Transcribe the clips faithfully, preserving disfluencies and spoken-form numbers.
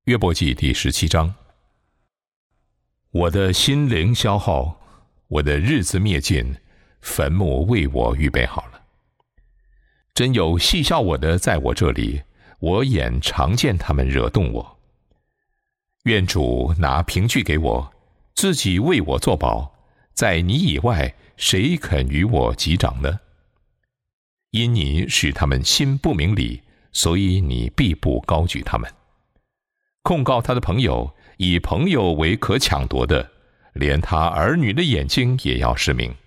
约伯记第十七章。我的心灵消耗，我的日子灭尽，坟墓为我预备好了。真有戏笑我的在我这里，我眼常见他们惹动我。愿主拿凭据给我，自己为我作保，在你以外，谁肯与我击掌呢？因你使他们心不明理，所以你必不高举他们。控告他的朋友，以朋友为可抢夺的，连他儿女的眼睛也要失明。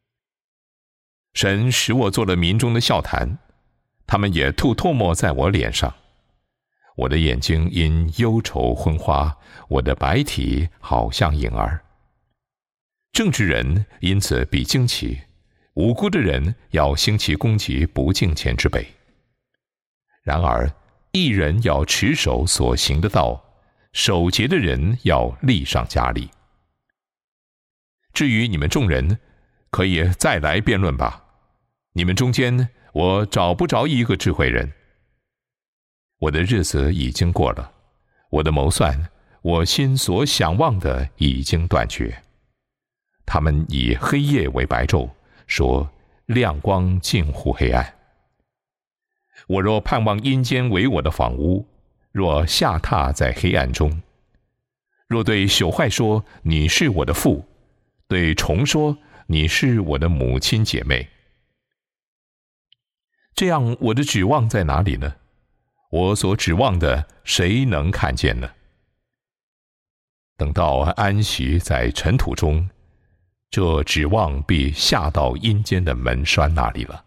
神使我做了民中的笑谈，他们也吐唾沫在我脸上。我的眼睛因忧愁昏花，我的白体好像影儿。正直人因此必惊奇，无辜的人要兴起攻击不敬虔之辈。然而义人要持守所行的道，守节的人要力上加力。至于你们众人，可以再来辩论吧。你们中间，我找不着一个智慧人。我的日子已经过了，我的谋算，我心所想望的已经断绝。他们以黑夜为白昼，说亮光近乎黑暗。我若盼望阴间为我的房屋，若下榻在黑暗中，若对朽坏说你是我的父，对虫说你是我的母亲姐妹，这样我的指望在哪里呢？我所指望的谁能看见呢？等到安息在尘土中，这指望必下到阴间的门栓那里了。